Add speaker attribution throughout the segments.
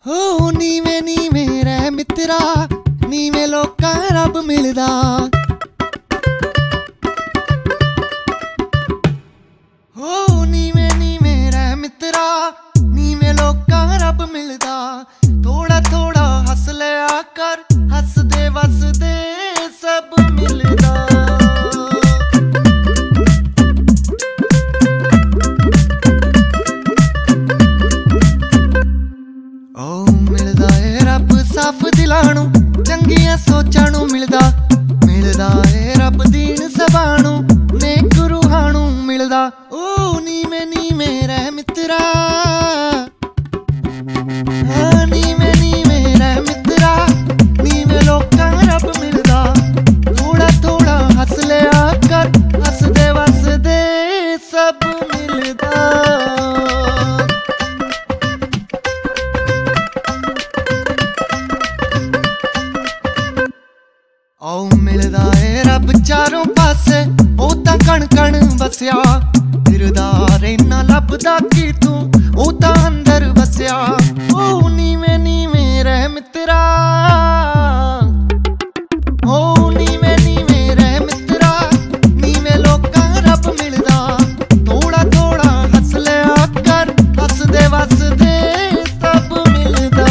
Speaker 1: ਹੋ ਨੀਵੇਂ ਨੀਵੇਂ ਰਹਿ ਮਿੱਤਰਾ, ਨੀਵੇਂ ਲੋਕਾਂ ਰੱਬ ਮਿਲਦਾ। ਹੋ ਨੀਵੇਂ ਨੀਵੇਂ ਰਹਿ ਮਿੱਤਰਾ, ਨੀਵੇਂ ਲੋਕਾਂ ਰੱਬ ਮਿਲਦਾ। ਥੋੜਾ ਥੋੜਾ ਹੱਸ ਲਿਆ ਕਰ, ਹੱਸਦੇ ਵਸਦੇ ਸਭ ਮਿਲਦਾ। ਮਿਲਦਾ ਏ ਰੱਬ ਸਾਫ ਦਿਲਾਂ ਨੂੰ, ਚੰਗੀਆਂ ਸੋਚਾਂ ਨੂੰ ਮਿਲਦਾ। ਮਿਲਦਾ ਏ ਰੱਬ ਦੀਨ ਸਭਾ ਨੂੰ, ਨੇਕ ਰੂਹਾਂ ਨੂੰ ਮਿਲਦਾ। ਓ ਨੀਵੇਂ ਨੀਵੇਂ ਰਹਿ ਮਿੱਤਰਾ, ਨੀਵੇਂ ਨੀਵੇਂ ਰਹਿ ਮਿੱਤਰਾ, ਨੀਵੇਂ ਲੋਕਾਂ ਰੱਬ ਮਿਲਦਾ। ਥੋੜਾ ਥੋੜਾ ਹੱਸ ਲਿਆ ਕਰ, ਹੱਸਦੇ ਵਸਦੇ ਸਭ ਮਿਲਦਾ। ਮਿਲਦਾ ਏ ਰੱਬ ਚਾਰੋਂ ਪਾਸੇ, ਉਹ ਤਾਂ ਕਣ ਕਣ ਵਸਿਆ। ਫਿਰਦਾ ਰਹਿਣਾ ਲੱਭਦਾ ਕੀ ਤੂੰ, ਉਹ ਤਾਂ ਅੰਦਰ ਵਸਿਆ। ਉਹ ਨੀਵੇਂ ਨੀਵੇਂ ਰਹਿ ਮਿੱਤਰਾ, ਉਹ ਨੀਵੇਂ ਨੀਵੇਂ ਰਹਿ ਮਿੱਤਰਾ, ਨੀਵੇਂ ਲੋਕਾਂ ਰੱਬ ਮਿਲਦਾ। ਥੋੜਾ ਥੋੜਾ ਹੱਸ ਲਿਆ ਕਰ, ਹੱਸਦੇ ਵਸਦੇ ਸਭ ਮਿਲਦਾ।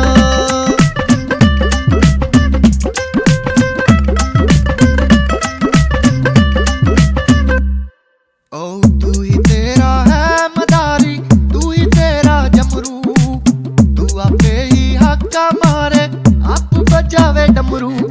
Speaker 1: तू ही तेरा है मदारी, तू ही तेरा जमरू। तू आपे ही हक्का मारे, आप बजावे डमरू।